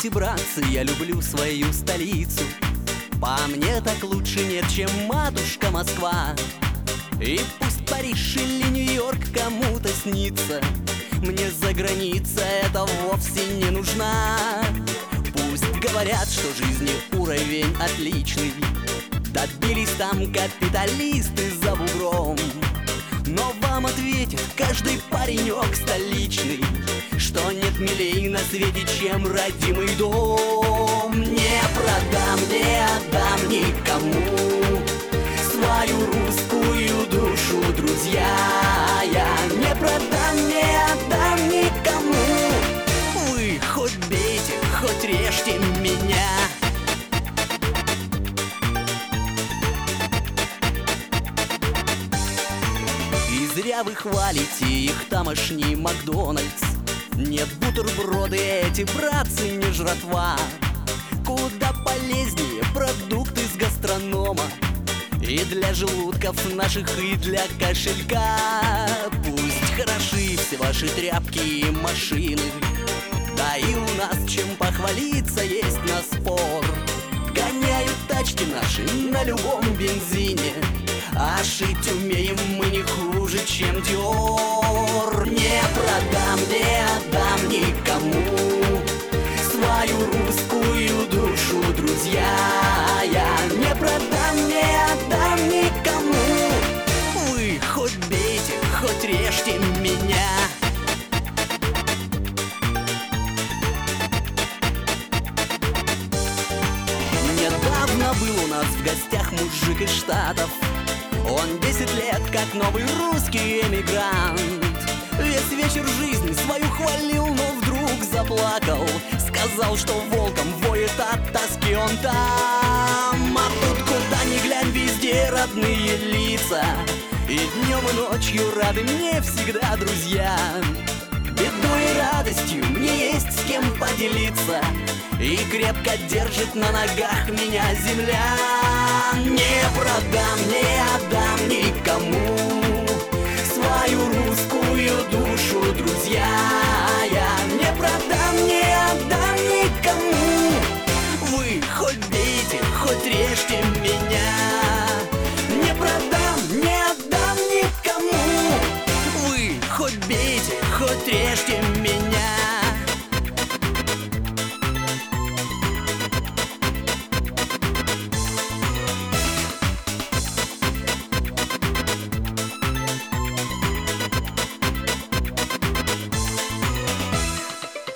Знаете, братцы, я люблю свою столицу. По мне так лучше нет, чем матушка Москва. И пусть Париж или Нью-Йорк кому-то снится, мне за граница это вовсе не нужна. Пусть говорят, что жизни уровень отличный, добились там капиталисты за бугром, но вам ответит каждый паренек столичный, что нет милей на свете, чем родимый дом. Не продам, не отдам никому свою русскую душу, друзья. Я не продам, не отдам никому. Вы хоть бейте, хоть режьте меня. И зря вы хвалите их тамошний Макдональдс. Нет, бутерброды эти, братцы, не жратва. Куда полезнее продукты с гастронома, и для желудков наших, и для кошелька. Пусть хороши все ваши тряпки и машины, да и у нас чем похвалиться есть на спор. Гоняют тачки наши на любом бензине, а шить умеем мы не хуже, чем Диор. Не продам, не отдам никому свою русскую душу, друзья. Я не продам, не отдам никому. Вы хоть бейте, хоть режьте меня. Недавно был у нас в гостях мужик из Штатов. Он 10 лет как новый русский эмигрант. Весь вечер жизнь свою хвалил, но вдруг заплакал. Сказал, что волком воет от тоски он там. А тут куда ни глянь, везде родные лица, и днем и ночью рады мне всегда друзья. Бедой и радостью мне есть с кем поделиться, и крепко держит на ногах меня земля. Не продам, не отдам никому свою русскую душу, друзья. Я не продам, не отдам никому. Вы хоть бейте, хоть режьте меня. Не продам, не отдам никому. Вы хоть бейте, хоть режьте меня.